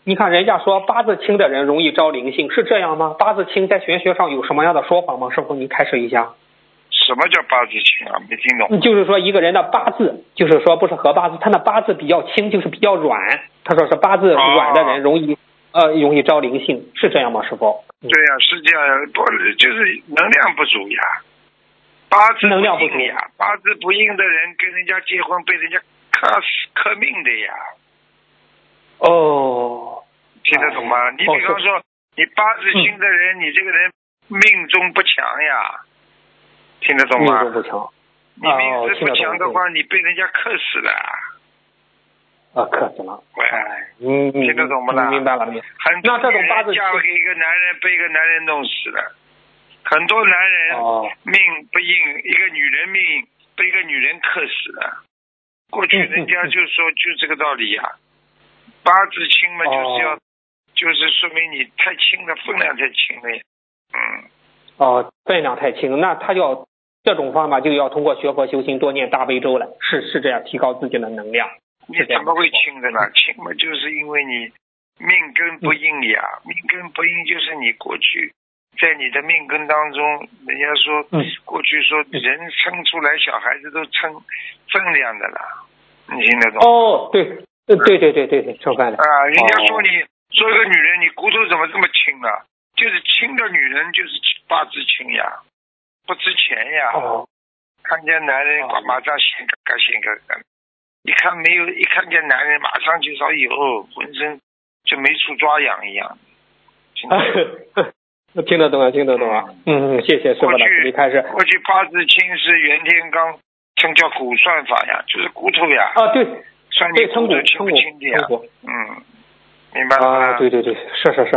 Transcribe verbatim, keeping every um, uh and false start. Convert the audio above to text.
你看人家说八字轻的人容易招灵性，是这样吗？八字轻在玄学上有什么样的说法吗？师傅，您开示一下。 什么叫八字轻啊？没听懂。 就是说一个人的八字，就是说不是合八字，他的八字比较轻，就是比较软。他说是八字软的人容易、哦、呃容易招灵性，是这样吗？师傅？ 对呀、啊，是这样，不就是能量不足呀？八字能量不足呀，八字不硬的人跟人家结婚被人家克死克命的呀。 哦， 听得懂吗？哎、你比方说，你八字轻的人、嗯，你这个人命中不强呀。听得懂吗？ 命中不强。 你命质不强的话， 哦、 你被人家克死了。 啊，克死了。 哎， 嗯， 听得懂不啦？ 明白了，明白。 很多女人嫁给一个男人，被一个男人弄死了。很多男人命不硬，哦、一个女人命被一个女人克死了。过去人家就说就这个道理呀、啊。八字轻嘛，就是要、哦，就是说明你太轻了，分量太轻了呀。嗯。 哦，分量太轻，那他要这种方法就要通过学佛修心，多念大悲咒了，是是这样，提高自己的能量。 你怎么会轻的呢？轻嘛，就是因为你命根不硬呀，嗯、命根不硬就是你过去在你的命根当中，人家说、嗯、过去说人生出来小孩子都称分量的了，你听得懂？ 哦，对，对对对对对，称分量啊，人家说你做一个女人，你骨头怎么这么轻啊？就是轻的女人就是八字轻呀，不值钱呀。 哦， 看见男人马上显个个显个个，一看没有，一看见男人马上就说有浑身就没处抓痒一样。 听得懂啊，听得懂啊。嗯嗯，谢谢师傅的鼓励开始。 过去八字轻是袁天罡称叫骨算法呀，就是骨头呀。 啊，对， 算你骨头轻不轻的呀。嗯，明白了吗？ 啊，对对对，是是是。